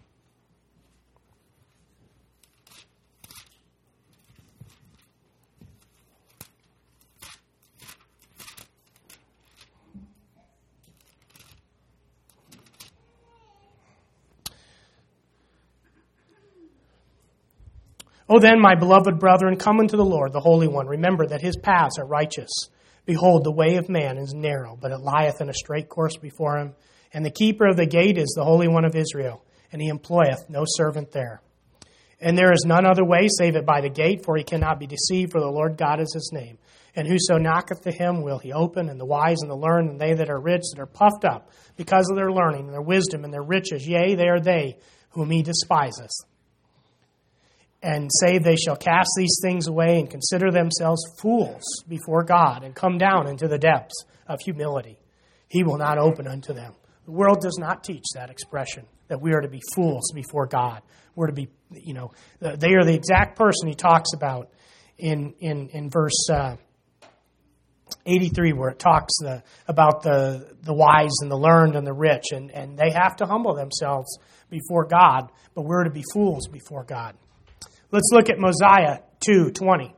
O then, my beloved brethren, come unto the Lord, the Holy One. Remember that his paths are righteous. Behold, the way of man is narrow, but it lieth in a straight course before him. And the keeper of the gate is the Holy One of Israel, and he employeth no servant there. And there is none other way save it by the gate, for he cannot be deceived, for the Lord God is his name. And whoso knocketh to him will he open, and the wise and the learned, and they that are rich, that are puffed up, because of their learning, and their wisdom, and their riches, yea, they are they whom he despiseth. And say they shall cast these things away and consider themselves fools before God and come down into the depths of humility. He will not open unto them. The world does not teach that expression, that we are to be fools before God. We're to be, you know, they are the exact person he talks about in in, in verse uh, eighty-three, where it talks the, about the, the wise and the learned and the rich. And, and they have to humble themselves before God, but we're to be fools before God. Let's look at Mosiah two twenty.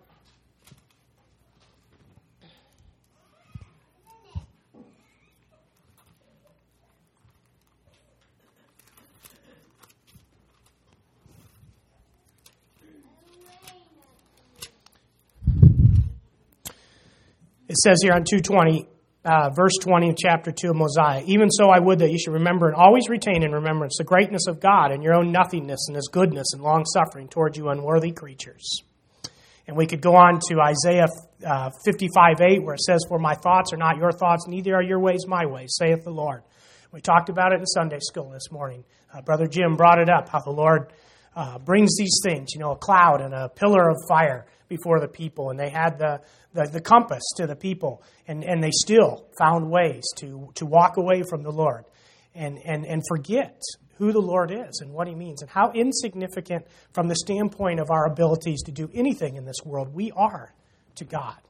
It says here on two twenty, uh, verse twenty of chapter two of Mosiah, even so I would that you should remember and always retain in remembrance the greatness of God and your own nothingness and his goodness and long-suffering towards you unworthy creatures. And we could go on to Isaiah uh, fifty-five eight, where it says, for my thoughts are not your thoughts, neither are your ways my ways, saith the Lord. We talked about it in Sunday school this morning. Uh, Brother Jim brought it up, how the Lord uh, brings these things, you know, a cloud and a pillar of fire before the people, and they had the, the, the compass to the people, and, and they still found ways to, to walk away from the Lord and, and, and forget who the Lord is and what he means and how insignificant from the standpoint of our abilities to do anything in this world we are to God.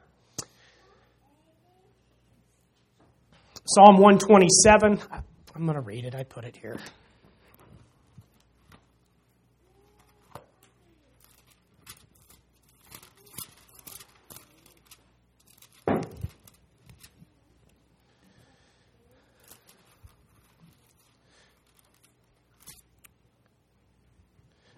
Psalm one twenty-seven, I'm going to read it, I put it here.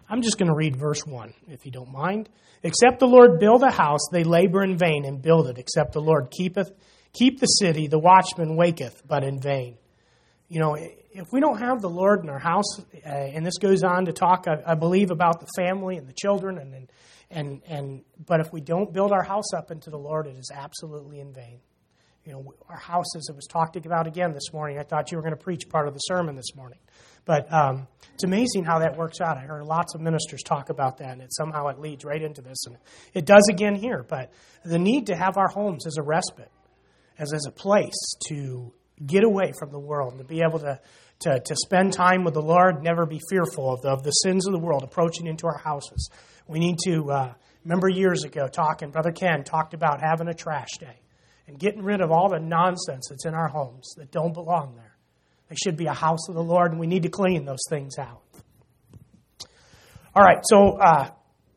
I'm just going to read verse one, if you don't mind. Except the Lord build a house, they labor in vain and build it. Except the Lord keepeth, keep the city, the watchman waketh, but in vain. You know, if we don't have the Lord in our house, uh, and this goes on to talk, I, I believe, about the family and the children, and, and and and but if we don't build our house up into the Lord, it is absolutely in vain. You know, our house, as it was talked about again this morning, I thought you were going to preach part of the sermon this morning. But um, it's amazing how that works out. I heard lots of ministers talk about that, and it somehow it leads right into this. And it does again here. But the need to have our homes as a respite, as, as a place to get away from the world, and to be able to, to, to spend time with the Lord, never be fearful of the, of the sins of the world approaching into our houses. We need to, uh, remember years ago talking, Brother Ken talked about having a trash day and getting rid of all the nonsense that's in our homes that don't belong there. They should be a house of the Lord, and we need to clean those things out. All right, so uh,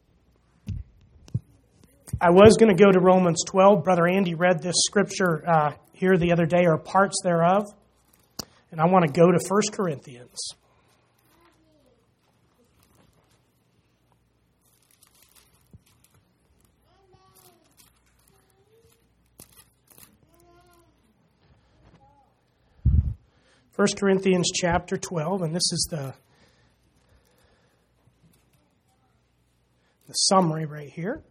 I was going to go to Romans twelve. Brother Andy read this scripture uh, here the other day, or parts thereof. And I want to go to First Corinthians. First Corinthians chapter twelve, and this is the, the summary right here.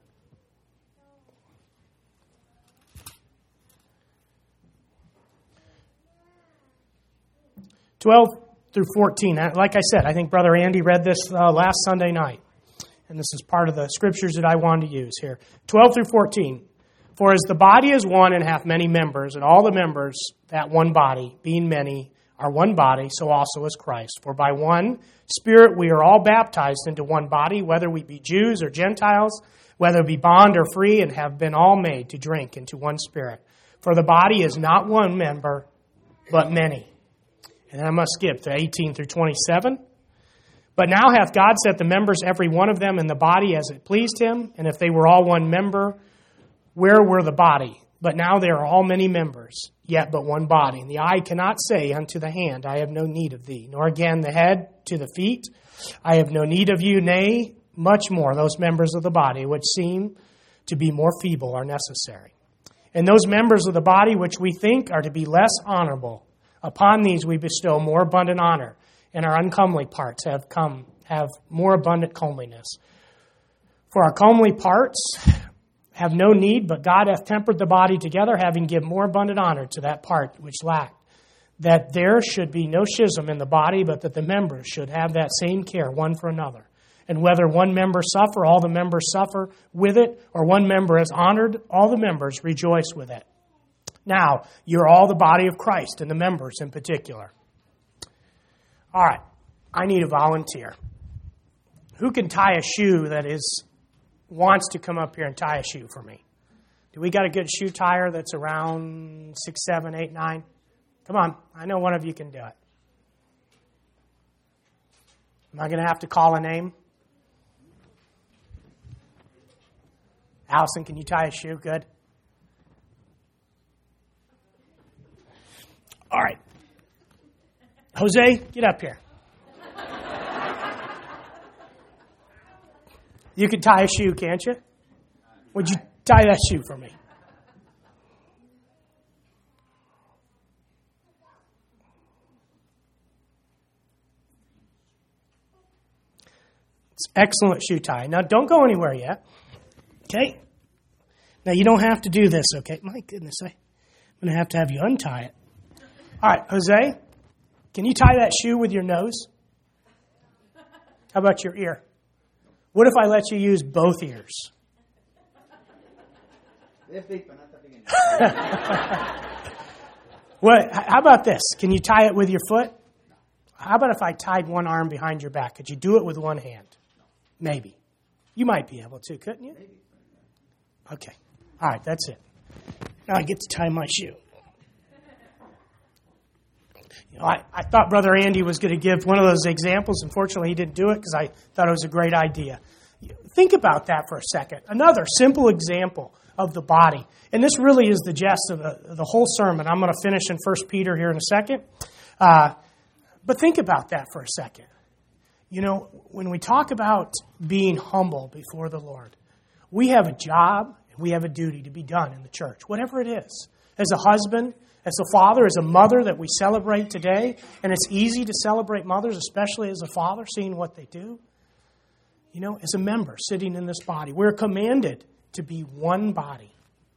twelve through fourteen. Like I said, I think Brother Andy read this uh, last Sunday night, and this is part of the scriptures that I wanted to use here. twelve through fourteen. For as the body is one and hath many members, and all the members, that one body, being many, are one body, so also is Christ. For by one Spirit we are all baptized into one body, whether we be Jews or Gentiles, whether we be bond or free, and have been all made to drink into one Spirit. For the body is not one member, but many. And I must skip to eighteen through twenty-seven. But now hath God set the members, every one of them, in the body as it pleased him. And if they were all one member, where were the body? But now there are all many members, yet but one body. And the eye cannot say unto the hand, I have no need of thee. Nor again the head to the feet, I have no need of you. Nay, much more those members of the body which seem to be more feeble are necessary. And those members of the body which we think are to be less honorable, upon these we bestow more abundant honor, and our uncomely parts have come have more abundant comeliness. For our comely parts have no need, but God hath tempered the body together, having given more abundant honor to that part which lacked, that there should be no schism in the body, but that the members should have that same care one for another. And whether one member suffer, all the members suffer with it, or one member is honored, all the members rejoice with it. Now, you're all the body of Christ, and the members in particular. All right, I need a volunteer. Who can tie a shoe that is wants to come up here and tie a shoe for me? Do we got a good shoe tire that's around six, seven, eight, nine? Come on, I know one of you can do it. Am I going to have to call a name? Allison, can you tie a shoe? Good. All right. Jose, get up here. You can tie a shoe, can't you? Would you tie that shoe for me? It's excellent shoe tie. Now, don't go anywhere yet. Okay? Now, you don't have to do this, okay? My goodness, I, I'm going to have to have you untie it. All right, Jose, can you tie that shoe with your nose? How about your ear? What if I let you use both ears? What? How about this? Can you tie it with your foot? How about if I tied one arm behind your back? Could you do it with one hand? Maybe. You might be able to, couldn't you? Okay. All right, that's it. Now I get to tie my shoe. You know, I, I thought Brother Andy was going to give one of those examples. Unfortunately, he didn't do it because I thought it was a great idea. Think about that for a second. Another simple example of the body. And this really is the gist of the, the whole sermon. I'm going to finish in First Peter here in a second. Uh, but think about that for a second. You know, when we talk about being humble before the Lord, we have a job and we have a duty to be done in the church, whatever it is. As a husband, as a father, as a mother that we celebrate today, and it's easy to celebrate mothers, especially as a father, seeing what they do. You know, as a member sitting in this body, we're commanded to be one body.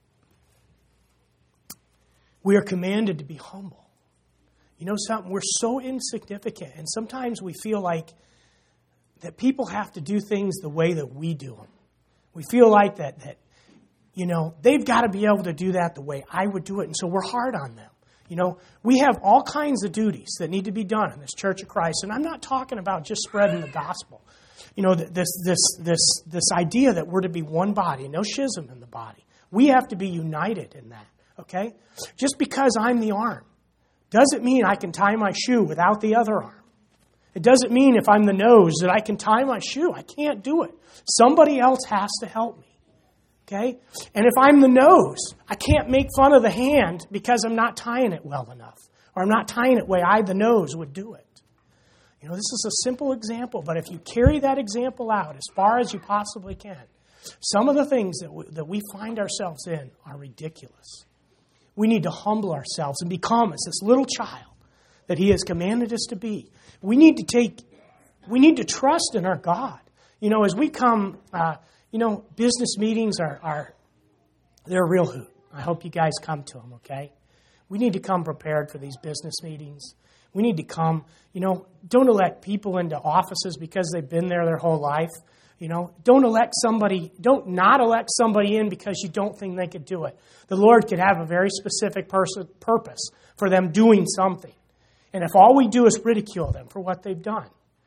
We are commanded to be humble. You know something? We're so insignificant, and sometimes we feel like that people have to do things the way that we do them. We feel like that, that you know, they've got to be able to do that the way I would do it, and so we're hard on them. You know, we have all kinds of duties that need to be done in this Church of Christ, and I'm not talking about just spreading the gospel. You know, this this this this idea that we're to be one body, no schism in the body. We have to be united in that, okay? Just because I'm the arm doesn't mean I can tie my shoe without the other arm. It doesn't mean if I'm the nose that I can tie my shoe. I can't do it. Somebody else has to help me, okay? And if I'm the nose, I can't make fun of the hand because I'm not tying it well enough, or I'm not tying it the way I, the nose, would do it. You know, this is a simple example, but if you carry that example out as far as you possibly can, some of the things that we, that we find ourselves in are ridiculous. We need to humble ourselves and become as this little child that He has commanded us to be. We need to take, we need to trust in our God. You know, as we come, uh, you know, business meetings are, are, they're a real hoot. I hope you guys come to them, okay? We need to come prepared for these business meetings. We need to come, you know, don't elect people into offices because they've been there their whole life. You know, don't elect somebody, don't not elect somebody in because you don't think they could do it. The Lord could have a very specific person, purpose for them doing something. And if all we do is ridicule them for what they've done,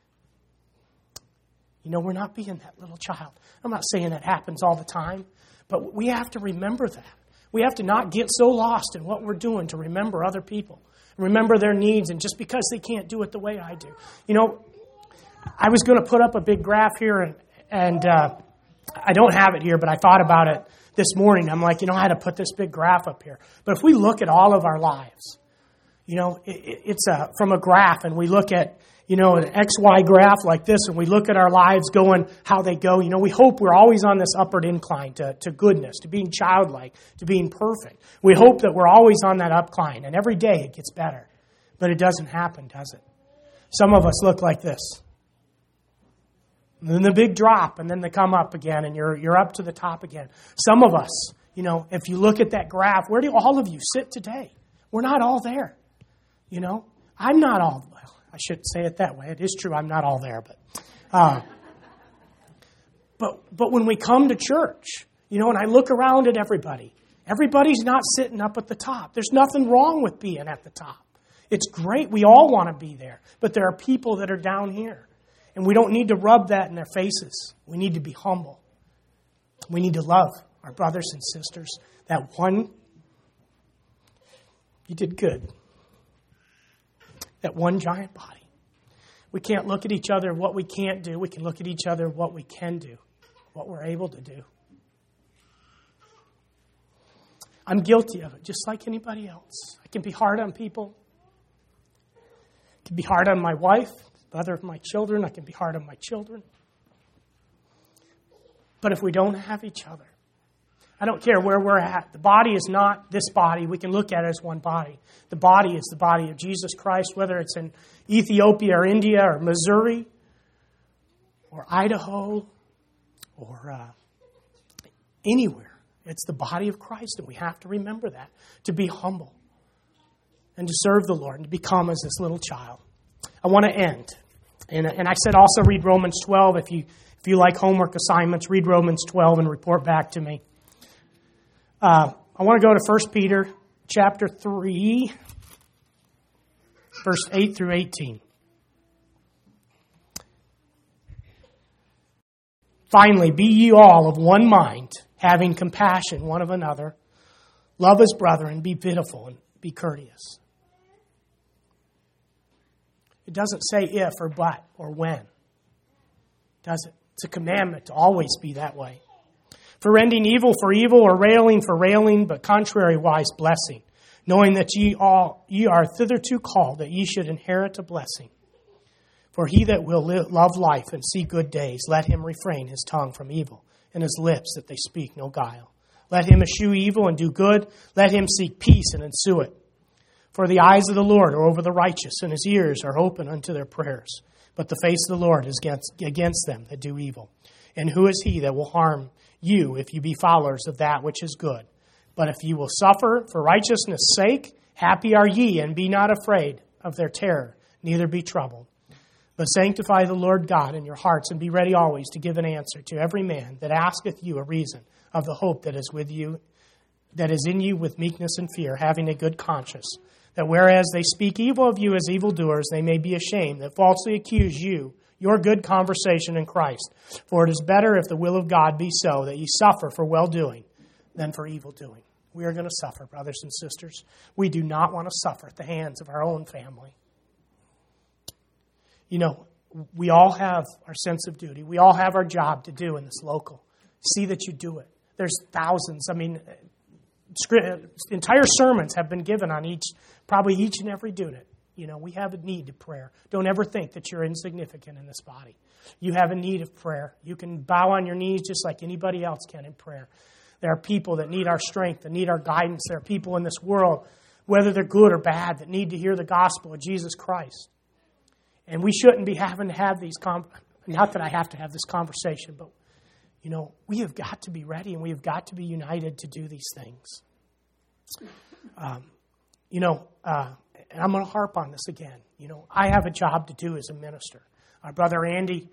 you know, we're not being that little child. I'm not saying that happens all the time, but we have to remember that. We have to not get so lost in what we're doing to remember other people. Remember their needs, and just because they can't do it the way I do. You know, I was going to put up a big graph here, and, and uh, I don't have it here, but I thought about it this morning. I'm like, you know, I had to put this big graph up here. But if we look at all of our lives, you know, it, it's a, from a graph, and we look at, you know, an X Y graph like this, and we look at our lives going, how they go. You know, we hope we're always on this upward incline to, to goodness, to being childlike, to being perfect. We hope that we're always on that upcline, and every day it gets better. But it doesn't happen, does it? Some of us look like this. And then the big drop, and then they come up again, and you're you're up to the top again. Some of us, you know, if you look at that graph, where do all of you sit today? We're not all there, you know. I'm not all, well, I shouldn't say it that way. It is true, I'm not all there, but, uh, but but when we come to church, you know, and I look around at everybody, everybody's not sitting up at the top. There's nothing wrong with being at the top. It's great. We all want to be there, but there are people that are down here, and we don't need to rub that in their faces. We need to be humble. We need to love our brothers and sisters. That one, you did good. That one giant body. We can't look at each other what we can't do. We can look at each other what we can do, what we're able to do. I'm guilty of it, just like anybody else. I can be hard on people. I can be hard on my wife, mother of my children. I can be hard on my children. But if we don't have each other, I don't care where we're at. The body is not this body. We can look at it as one body. The body is the body of Jesus Christ, whether it's in Ethiopia or India or Missouri or Idaho or uh, anywhere. It's the body of Christ, and we have to remember that, to be humble and to serve the Lord and to become as this little child. I want to end. And, and I said also read Romans twelve. If you, if you like homework assignments, read Romans twelve and report back to me. Uh, I want to go to First Peter chapter three, verse eight through eighteen. Finally, be ye all of one mind, having compassion one of another. Love as brethren, be pitiful, and be courteous. It doesn't say if or but or when, does it? It's a commandment to always be that way. For rending evil for evil, or railing for railing, but contrariwise blessing, knowing that ye all ye are thitherto called, that ye should inherit a blessing. For he that will live, love life and see good days, let him refrain his tongue from evil, and his lips that they speak no guile. Let him eschew evil and do good. Let him seek peace and ensue it. For the eyes of the Lord are over the righteous, and his ears are open unto their prayers. But the face of the Lord is against, against them that do evil. And who is he that will harm you if you be followers of that which is good? But if you will suffer for righteousness' sake, happy are ye, and be not afraid of their terror, neither be troubled. But sanctify the Lord God in your hearts, and be ready always to give an answer to every man that asketh you a reason of the hope that is with you, that is in you with meekness and fear, having a good conscience, that whereas they speak evil of you as evildoers, they may be ashamed that falsely accuse you, your good conversation in Christ. For it is better, if the will of God be so, that ye suffer for well-doing than for evil-doing. We are going to suffer, brothers and sisters. We do not want to suffer at the hands of our own family. You know, we all have our sense of duty. We all have our job to do in this local. See that you do it. There's thousands. I mean, entire sermons have been given on each, probably each and every unit. You know, we have a need of prayer. Don't ever think that you're insignificant in this body. You have a need of prayer. You can bow on your knees just like anybody else can in prayer. There are people that need our strength, that need our guidance. There are people in this world, whether they're good or bad, that need to hear the gospel of Jesus Christ. And we shouldn't be having to have these, com- not that I have to have this conversation, but, you know, we have got to be ready and we have got to be united to do these things. Um, you know, uh, and I'm going to harp on this again. You know, I have a job to do as a minister. Our brother Andy,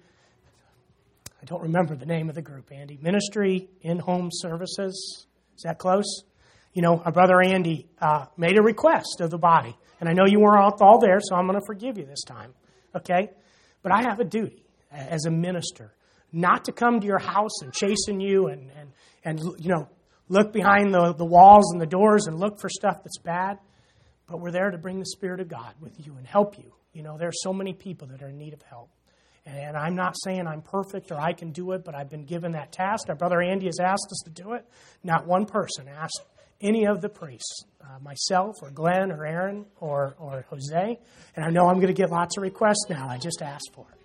I don't remember the name of the group, Andy, Ministry in Home Services. Is that close? You know, our brother Andy uh, made a request of the body. And I know you weren't all there, so I'm going to forgive you this time. Okay? But I have a duty as a minister not to come to your house and chasten you and, and, and you know, look behind the, the walls and the doors and look for stuff that's bad. But we're there to bring the Spirit of God with you and help you. You know, there are so many people that are in need of help. And, and I'm not saying I'm perfect or I can do it, but I've been given that task. Our brother Andy has asked us to do it. Not one person asked any of the priests, uh, myself or Glenn or Aaron or, or Jose. And I know I'm going to get lots of requests now. I just asked for it.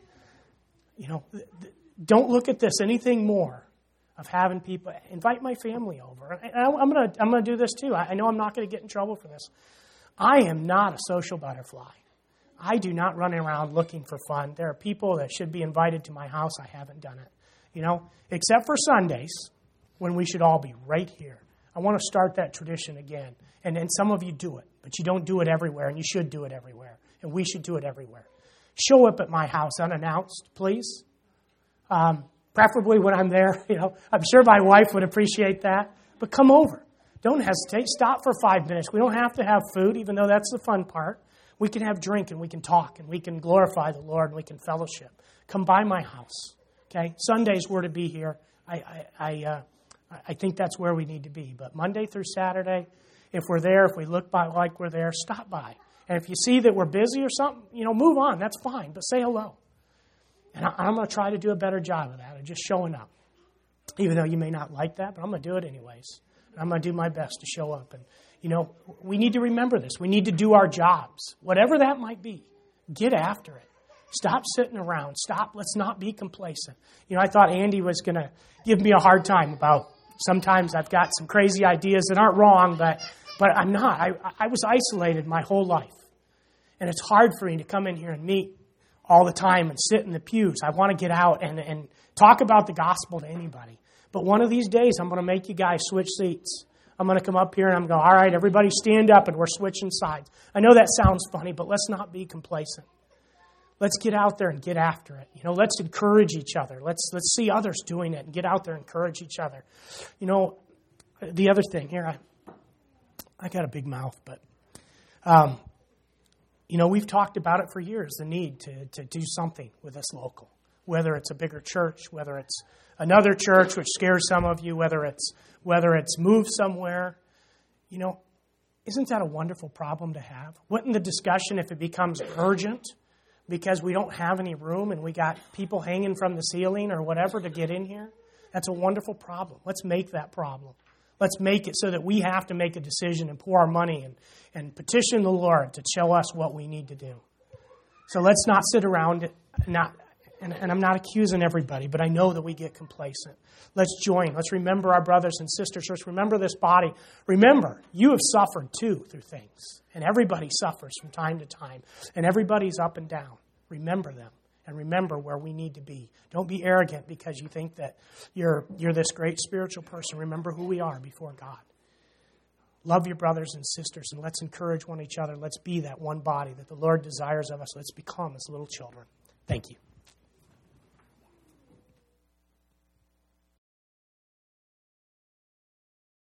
You know, th- th- don't look at this anything more of having people. Invite my family over. And I, I'm going to I'm going to do this too. I, I know I'm not going to get in trouble for this. I am not a social butterfly. I do not run around looking for fun. There are people that should be invited to my house. I haven't done it. You know, except for Sundays when we should all be right here. I want to start that tradition again. And, and some of you do it, but you don't do it everywhere, and you should do it everywhere. And we should do it everywhere. Show up at my house unannounced, please. Um, preferably when I'm there. You know, I'm sure my wife would appreciate that. But come over. Don't hesitate. Stop for five minutes. We don't have to have food, even though that's the fun part. We can have drink, and we can talk, and we can glorify the Lord, and we can fellowship. Come by my house. Okay? Sundays we're to be here. I, I, I uh, I think that's where we need to be. But Monday through Saturday, if we're there, if we look by like we're there, stop by. And if you see that we're busy or something, you know, move on. That's fine. But say hello. And I, I'm going to try to do a better job of that, of just showing up. Even though you may not like that, but I'm going to do it anyways. And I'm going to do my best to show up. And, you know, we need to remember this. We need to do our jobs. Whatever that might be, get after it. Stop sitting around. Stop. Let's not be complacent. You know, I thought Andy was going to give me a hard time about sometimes I've got some crazy ideas that aren't wrong, but but I'm not. I, I was isolated my whole life. And it's hard for me to come in here and meet all the time and sit in the pews. I want to get out and, and talk about the gospel to anybody. But one of these days, I'm going to make you guys switch seats. I'm going to come up here and I'm going to go, all right, everybody stand up and we're switching sides. I know that sounds funny, but let's not be complacent. Let's get out there and get after it. You know, let's encourage each other. Let's let's see others doing it and get out there and encourage each other. You know, the other thing here, I I got a big mouth, but um, you know, we've talked about it for years, the need to to do something with this local. Whether it's a bigger church, whether it's another church, which scares some of you, whether it's whether it's moved somewhere. You know, isn't that a wonderful problem to have? Wouldn't the discussion, if it becomes urgent, because we don't have any room and we got people hanging from the ceiling or whatever to get in here? That's a wonderful problem. Let's make that problem. Let's make it so that we have to make a decision and pour our money and, and petition the Lord to show us what we need to do. So let's not sit around not, and, and I'm not accusing everybody, but I know that we get complacent. Let's join. Let's remember our brothers and sisters. Let's remember this body. Remember, you have suffered too through things. And everybody suffers from time to time. And everybody's up and down. Remember them. And remember where we need to be. Don't be arrogant because you think that you're you're this great spiritual person. Remember who we are before God. Love your brothers and sisters, and let's encourage one each other. Let's be that one body that the Lord desires of us. Let's become as little children. Thank you.